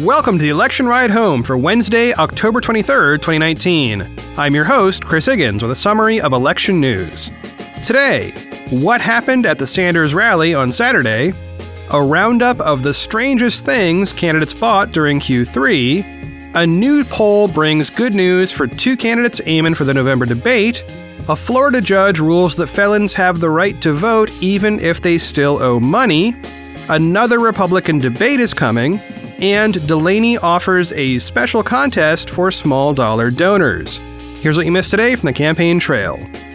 Welcome to the Election Ride Home for Wednesday, October 23rd, 2019. I'm your host, Chris Higgins, with a summary of election news. Today, what happened at the Sanders rally on Saturday, a roundup of the strangest things candidates bought during Q3, a new poll brings good news for two candidates aiming for the November debate, a Florida judge rules that felons have the right to vote even if they still owe money, another Republican debate is coming, and Delaney offers a special contest for small dollar donors. Here's what you missed today from the campaign trail.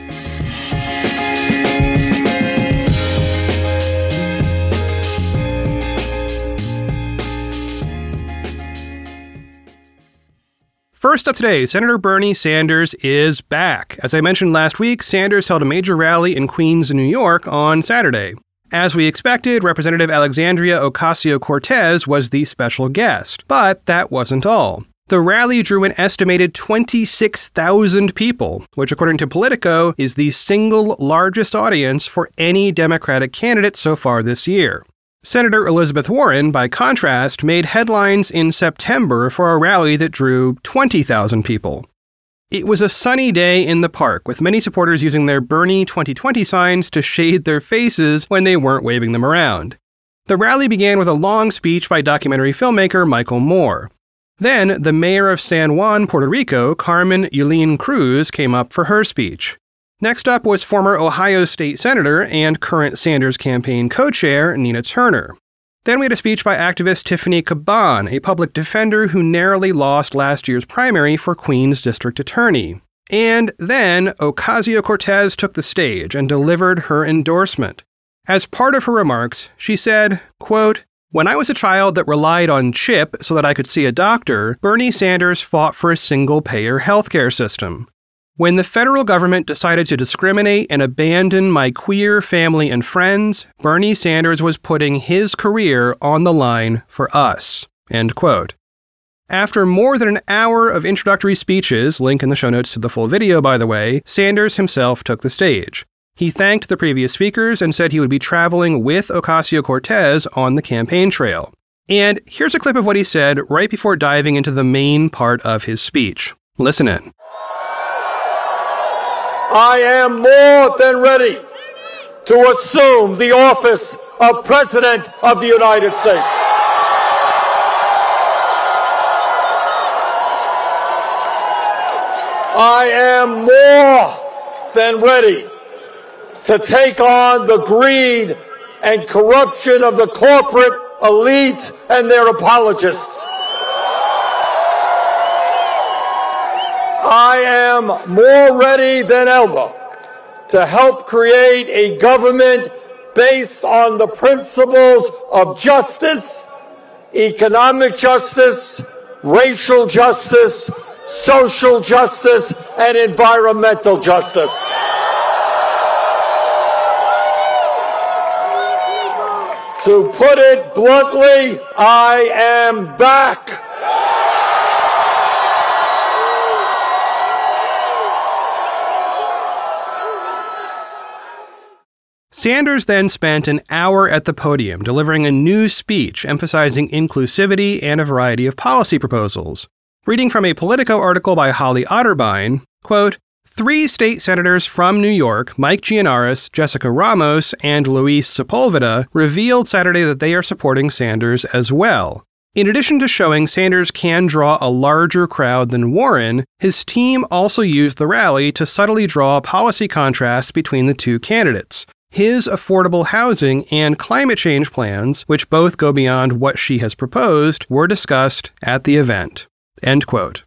First up today, Senator Bernie Sanders is back. As I mentioned last week, Sanders held a major rally in Queens, New York on Saturday. As we expected, Representative Alexandria Ocasio-Cortez was the special guest, but that wasn't all. The rally drew an estimated 26,000 people, which according to Politico is the single largest audience for any Democratic candidate so far this year. Senator Elizabeth Warren, by contrast, made headlines in September for a rally that drew 20,000 people. It was a sunny day in the park, with many supporters using their Bernie 2020 signs to shade their faces when they weren't waving them around. The rally began with a long speech by documentary filmmaker Michael Moore. Then, the mayor of San Juan, Puerto Rico, Carmen Yulín Cruz, came up for her speech. Next up was former Ohio State Senator and current Sanders campaign co-chair Nina Turner. Then we had a speech by activist Tiffany Caban, a public defender who narrowly lost last year's primary for Queens District Attorney. And then Ocasio-Cortez took the stage and delivered her endorsement. As part of her remarks, she said, quote, "When I was a child that relied on CHIP so that I could see a doctor, Bernie Sanders fought for a single-payer healthcare system. When the federal government decided to discriminate and abandon my queer family and friends, Bernie Sanders was putting his career on the line for us." End quote. After more than an hour of introductory speeches, link in the show notes to the full video by the way, Sanders himself took the stage. He thanked the previous speakers and said he would be traveling with Ocasio-Cortez on the campaign trail. And here's a clip of what he said right before diving into the main part of his speech. Listen in. I am more than ready to assume the office of President of the United States. I am more than ready to take on the greed and corruption of the corporate elite and their apologists. I am more ready than ever to help create a government based on the principles of justice, economic justice, racial justice, social justice, and environmental justice. To put it bluntly, I am back. Sanders then spent an hour at the podium delivering a new speech emphasizing inclusivity and a variety of policy proposals. Reading from a Politico article by Holly Otterbein, quote, "Three state senators from New York, Mike Gianaris, Jessica Ramos, and Luis Sepulveda, revealed Saturday that they are supporting Sanders as well. In addition to showing Sanders can draw a larger crowd than Warren, his team also used the rally to subtly draw policy contrasts between the two candidates. His affordable housing and climate change plans, which both go beyond what she has proposed, were discussed at the event." End quote.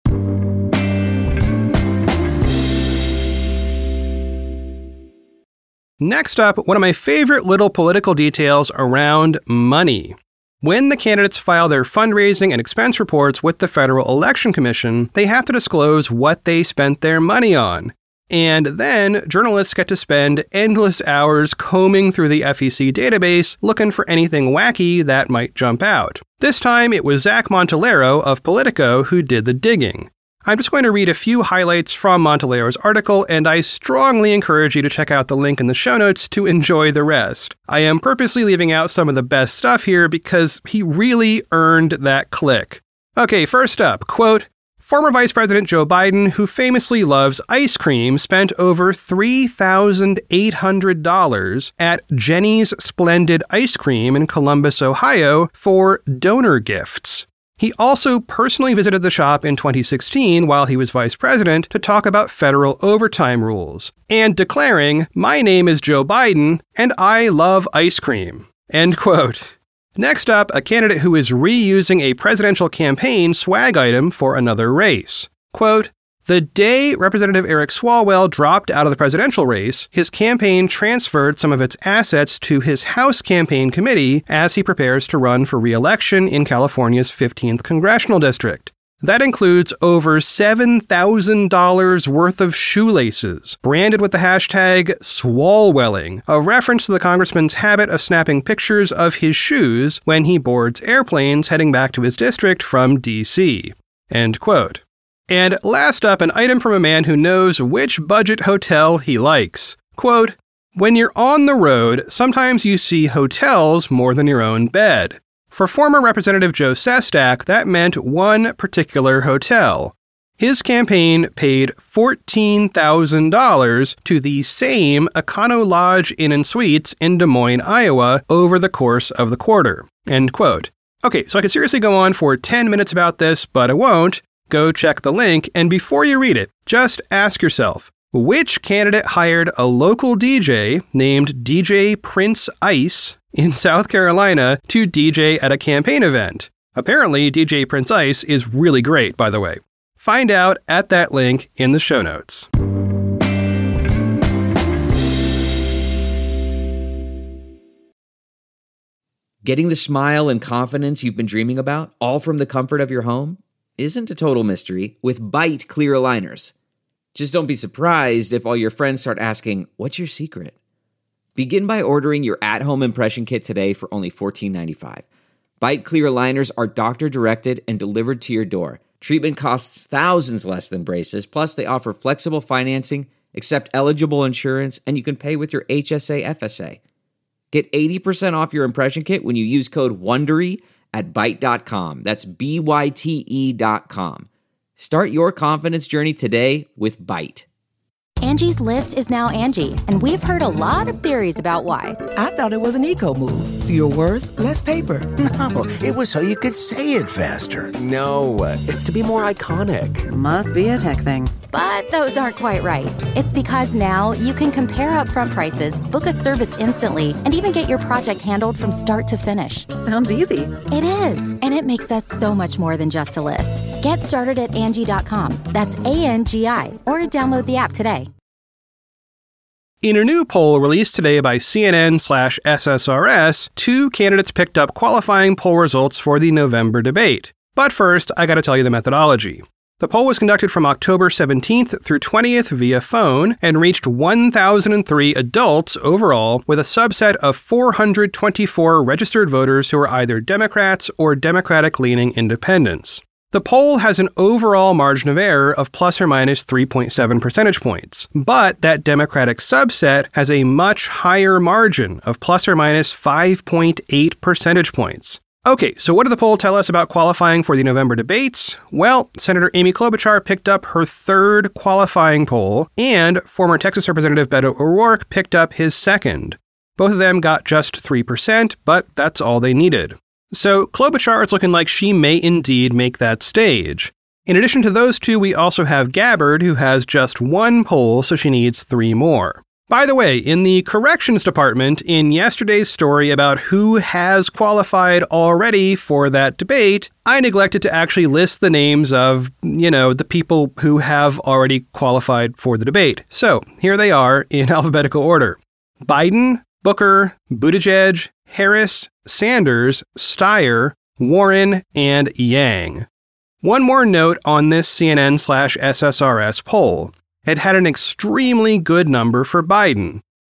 Next up, one of my favorite little political details around money. When the candidates file their fundraising and expense reports with the Federal Election Commission, they have to disclose what they spent their money on. And then journalists get to spend endless hours combing through the FEC database looking for anything wacky that might jump out. This time it was Zach Montellaro of Politico who did the digging. I'm just going to read a few highlights from Monteleo's article, and I strongly encourage you to check out the link in the show notes to enjoy the rest. I am purposely leaving out some of the best stuff here because he really earned that click. Okay, first up, quote, former Vice President Joe Biden, who famously loves ice cream, spent over $3,800 at Jenny's Splendid Ice Cream in Columbus, Ohio, for donor gifts. He also personally visited the shop in 2016 while he was vice president to talk about federal overtime rules, and declaring, "My name is Joe Biden, and I love ice cream." End quote. Next up, a candidate who is reusing a presidential campaign swag item for another race. Quote, the day Representative Eric Swalwell dropped out of the presidential race, his campaign transferred some of its assets to his House campaign committee as he prepares to run for re-election in California's 15th congressional district. That includes over $7,000 worth of shoelaces, branded with the hashtag Swalwelling, a reference to the congressman's habit of snapping pictures of his shoes when he boards airplanes heading back to his district from D.C. End quote. And last up, an item from a man who knows which budget hotel he likes. Quote, when you're on the road, sometimes you see hotels more than your own bed. For former Representative Joe Sestak, that meant one particular hotel. His campaign paid $14,000 to the same Econo Lodge Inn and Suites in Des Moines, Iowa, over the course of the quarter. End quote. Okay, so I could seriously go on for 10 minutes about this, but I won't. Go check the link, and before you read it, just ask yourself, which candidate hired a local DJ named DJ Prince Ice in South Carolina to DJ at a campaign event? Apparently, DJ Prince Ice is really great, by the way. Find out at that link in the show notes. Getting the smile and confidence you've been dreaming about, all from the comfort of your home, isn't a total mystery with Byte clear aligners. Just don't be surprised if all your friends start asking, what's your secret? Begin by ordering your at-home impression kit today for only $14.95. Byte clear aligners are doctor-directed and delivered to your door. Treatment costs thousands less than braces, plus they offer flexible financing, accept eligible insurance, and you can pay with your HSA FSA. Get 80% off your impression kit when you use code WONDERY at Byte.com. That's BYTE.com. Start your confidence journey today with Byte. Angie's List is now Angie, and we've heard a lot of theories about why. I thought it was an eco move. Fewer words, less paper. No, it was so you could say it faster. No, it's to be more iconic. Must be a tech thing. But those aren't quite right. It's because now you can compare upfront prices, book a service instantly, and even get your project handled from start to finish. Sounds easy. It is, and it makes us so much more than just a list. Get started at Angie.com. That's ANGI, or download the app today. In a new poll released today by CNN/SSRS, two candidates picked up qualifying poll results for the November debate. But first, I gotta tell you the methodology. The poll was conducted from October 17th through 20th via phone and reached 1,003 adults overall, with a subset of 424 registered voters who are either Democrats or Democratic-leaning independents. The poll has an overall margin of error of plus or minus 3.7 percentage points, but that Democratic subset has a much higher margin of plus or minus 5.8 percentage points. Okay, so what did the poll tell us about qualifying for the November debates? Well, Senator Amy Klobuchar picked up her third qualifying poll, and former Texas Representative Beto O'Rourke picked up his second. Both of them got just 3%, but that's all they needed. So Klobuchar is looking like she may indeed make that stage. In addition to those two, we also have Gabbard, who has just one poll, so she needs 3 more. By the way, in the corrections department, in yesterday's story about who has qualified already for that debate, I neglected to actually list the names of, the people who have already qualified for the debate. So here they are in alphabetical order. Biden, Booker, Buttigieg, Harris, Sanders, Steyer, Warren, and Yang. One more note on this CNN/SSRS poll. It had an extremely good number for Biden.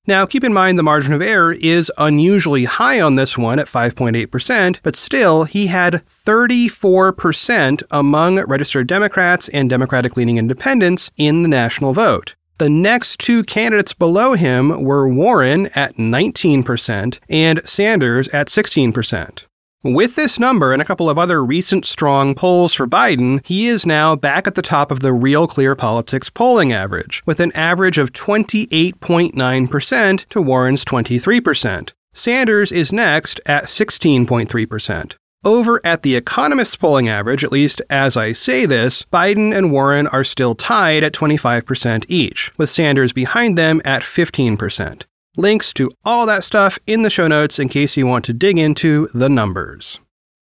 Now, keep in mind the margin of error is unusually high on this one at 5.8%, but still, he had 34% among registered Democrats and Democratic-leaning independents in the national vote. The next two candidates below him were Warren at 19% and Sanders at 16%. With this number and a couple of other recent strong polls for Biden, he is now back at the top of the Real Clear Politics polling average, with an average of 28.9% to Warren's 23%. Sanders is next at 16.3%. Over at The Economist's polling average, at least as I say this, Biden and Warren are still tied at 25% each, with Sanders behind them at 15%. Links to all that stuff in the show notes in case you want to dig into the numbers.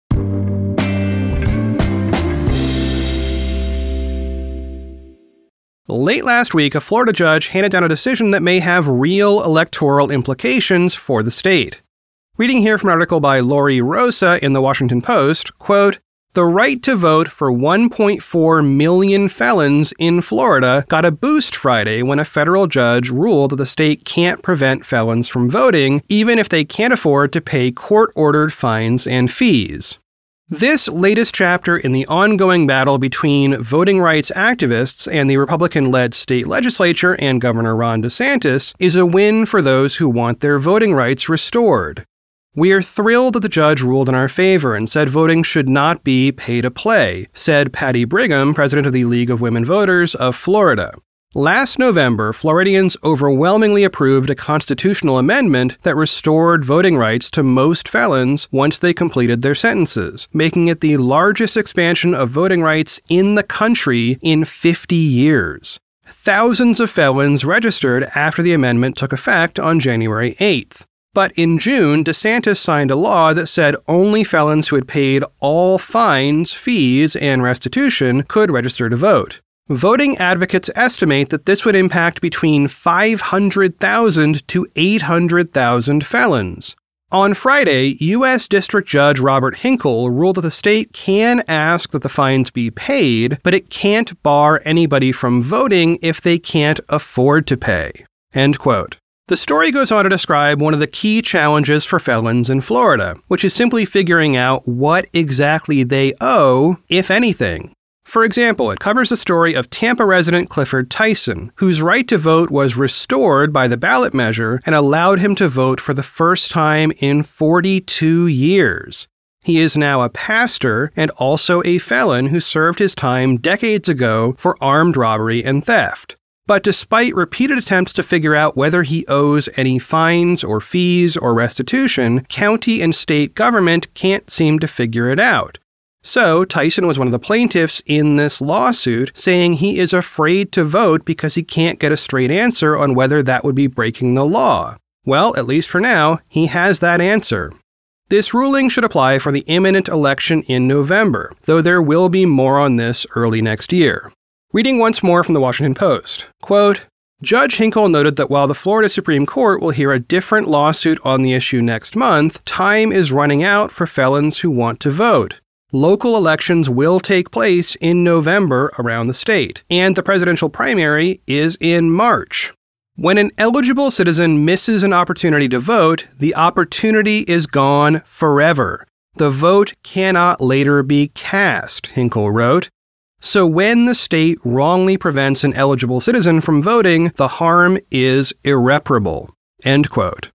Late last week, a Florida judge handed down a decision that may have real electoral implications for the state. Reading here from an article by Lori Rosa in the Washington Post, quote, "The right to vote for 1.4 million felons in Florida got a boost Friday when a federal judge ruled that the state can't prevent felons from voting, even if they can't afford to pay court-ordered fines and fees." This latest chapter in the ongoing battle between voting rights activists and the Republican-led state legislature and Governor Ron DeSantis is a win for those who want their voting rights restored. "We are thrilled that the judge ruled in our favor and said voting should not be pay to play," said Patty Brigham, president of the League of Women Voters of Florida. Last November, Floridians overwhelmingly approved a constitutional amendment that restored voting rights to most felons once they completed their sentences, making it the largest expansion of voting rights in the country in 50 years. Thousands of felons registered after the amendment took effect on January 8th. But in June, DeSantis signed a law that said only felons who had paid all fines, fees, and restitution could register to vote. Voting advocates estimate that this would impact between 500,000 to 800,000 felons. On Friday, U.S. District Judge Robert Hinkle ruled that the state can ask that the fines be paid, but it can't bar anybody from voting if they can't afford to pay. End quote. The story goes on to describe one of the key challenges for felons in Florida, which is simply figuring out what exactly they owe, if anything. For example, it covers the story of Tampa resident Clifford Tyson, whose right to vote was restored by the ballot measure and allowed him to vote for the first time in 42 years. He is now a pastor and also a felon who served his time decades ago for armed robbery and theft. But despite repeated attempts to figure out whether he owes any fines or fees or restitution, county and state government can't seem to figure it out. So Tyson was one of the plaintiffs in this lawsuit, saying he is afraid to vote because he can't get a straight answer on whether that would be breaking the law. Well, at least for now, he has that answer. This ruling should apply for the imminent election in November, though there will be more on this early next year. Reading once more from the Washington Post, quote, "Judge Hinkle noted that while the Florida Supreme Court will hear a different lawsuit on the issue next month, time is running out for felons who want to vote. Local elections will take place in November around the state, and the presidential primary is in March. When an eligible citizen misses an opportunity to vote, the opportunity is gone forever. The vote cannot later be cast," Hinkle wrote. So when the state wrongly prevents an eligible citizen from voting, the harm is irreparable. End quote.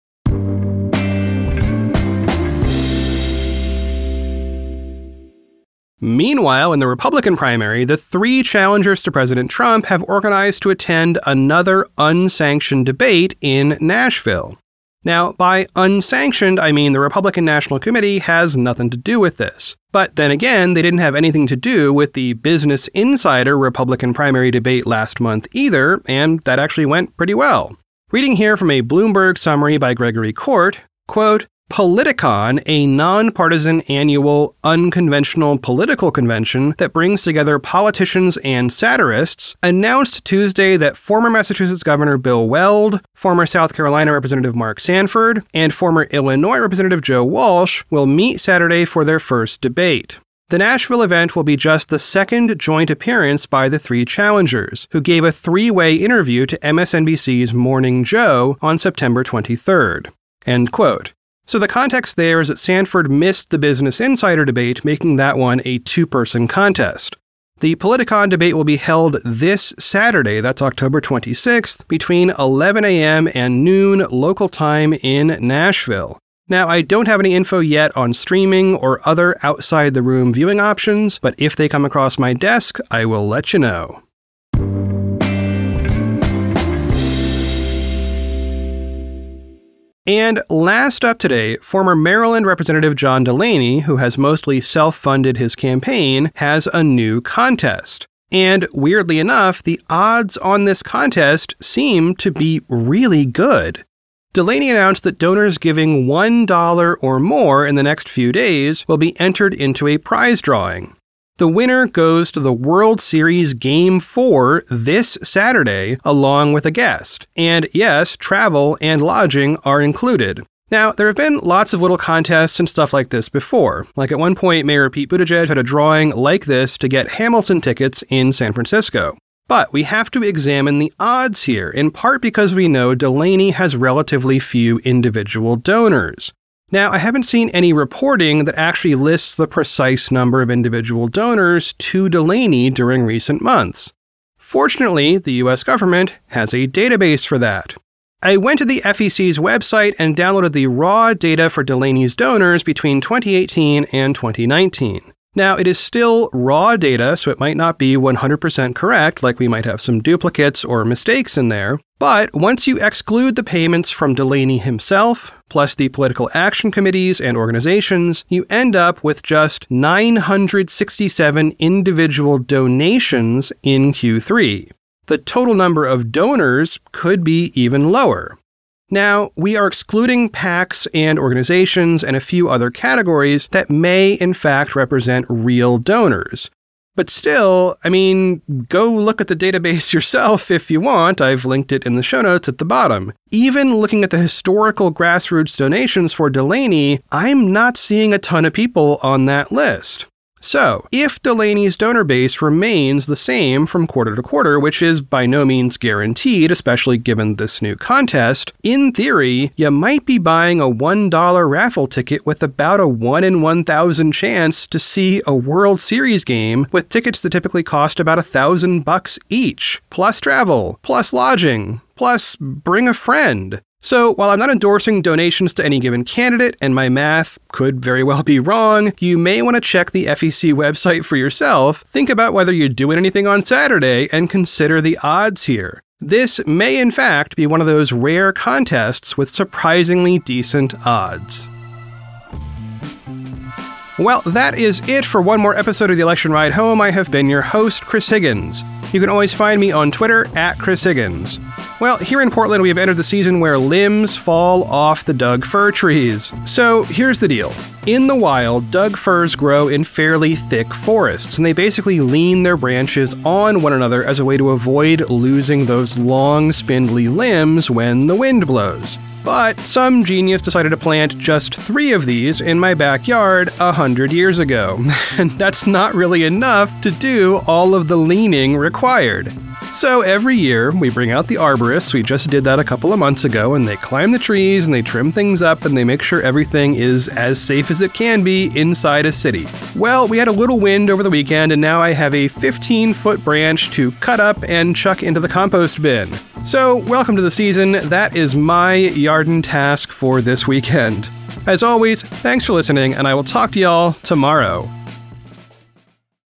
Meanwhile, in the Republican primary, the three challengers to President Trump have organized to attend another unsanctioned debate in Nashville. Now, by unsanctioned, I mean the Republican National Committee has nothing to do with this. But then again, they didn't have anything to do with the Business Insider Republican primary debate last month either, and that actually went pretty well. Reading here from a Bloomberg summary by Gregory Court, quote, Politicon, a nonpartisan annual unconventional political convention that brings together politicians and satirists, announced Tuesday that former Massachusetts Governor Bill Weld, former South Carolina Representative Mark Sanford, and former Illinois Representative Joe Walsh will meet Saturday for their first debate. The Nashville event will be just the second joint appearance by the three challengers, who gave a three-way interview to MSNBC's Morning Joe on September 23rd. End quote. So the context there is that Sanford missed the Business Insider debate, making that one a two-person contest. The Politicon debate will be held this Saturday, that's October 26th, between 11 a.m. and noon local time in Nashville. Now, I don't have any info yet on streaming or other outside-the-room viewing options, but if they come across my desk, I will let you know. And last up today, former Maryland Representative John Delaney, who has mostly self-funded his campaign, has a new contest. And weirdly enough, the odds on this contest seem to be really good. Delaney announced that donors giving $1 or more in the next few days will be entered into a prize drawing. The winner goes to the World Series Game 4 this Saturday, along with a guest. And yes, travel and lodging are included. Now, there have been lots of little contests and stuff like this before. Like at one point, Mayor Pete Buttigieg had a drawing like this to get Hamilton tickets in San Francisco. But we have to examine the odds here, in part because we know Delaney has relatively few individual donors. Now, I haven't seen any reporting that actually lists the precise number of individual donors to Delaney during recent months. Fortunately, the U.S. government has a database for that. I went to the FEC's website and downloaded the raw data for Delaney's donors between 2018 and 2019. Now, it is still raw data, so it might not be 100% correct, like we might have some duplicates or mistakes in there. But once you exclude the payments from Delaney himself, plus the political action committees and organizations, you end up with just 967 individual donations in Q3. The total number of donors could be even lower. Now, we are excluding PACs and organizations and a few other categories that may, in fact, represent real donors. But still, go look at the database yourself if you want. I've linked it in the show notes at the bottom. Even looking at the historical grassroots donations for Delaney, I'm not seeing a ton of people on that list. So, if Delaney's donor base remains the same from quarter to quarter, which is by no means guaranteed, especially given this new contest, in theory, you might be buying a $1 raffle ticket with about a 1 in 1,000 chance to see a World Series game with tickets that typically cost about $1,000 each, plus travel, plus lodging, plus bring a friend. So, while I'm not endorsing donations to any given candidate, and my math could very well be wrong, you may want to check the FEC website for yourself, think about whether you're doing anything on Saturday, and consider the odds here. This may in fact be one of those rare contests with surprisingly decent odds. Well, that is it for one more episode of The Election Ride Home. I have been your host, Chris Higgins. You can always find me on Twitter at Chris Higgins. Well, here in Portland, we have entered the season where limbs fall off the Doug fir trees. So here's the deal. In the wild, Doug firs grow in fairly thick forests, and they basically lean their branches on one another as a way to avoid losing those long, spindly limbs when the wind blows. But some genius decided to plant just 3 of these in my backyard 100 years ago, and that's not really enough to do all of the leaning required. So every year, we bring out the arborists. We just did that a couple of months ago, and they climb the trees, and they trim things up, and they make sure everything is as safe as it can be inside a city. Well, we had a little wind over the weekend, and now I have a 15-foot branch to cut up and chuck into the compost bin. So, welcome to the season. That is my Yarden task for this weekend. As always, thanks for listening, and I will talk to y'all tomorrow.